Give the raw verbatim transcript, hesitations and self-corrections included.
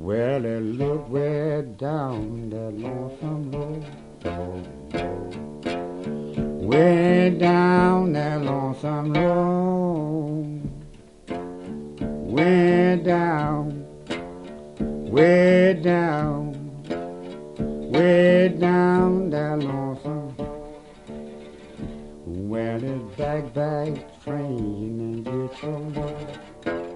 Well, it look way down that lonesome road. Way down that lonesome road. Way down, way down, way down that lonesome. Well, it's back, back, train and get your love.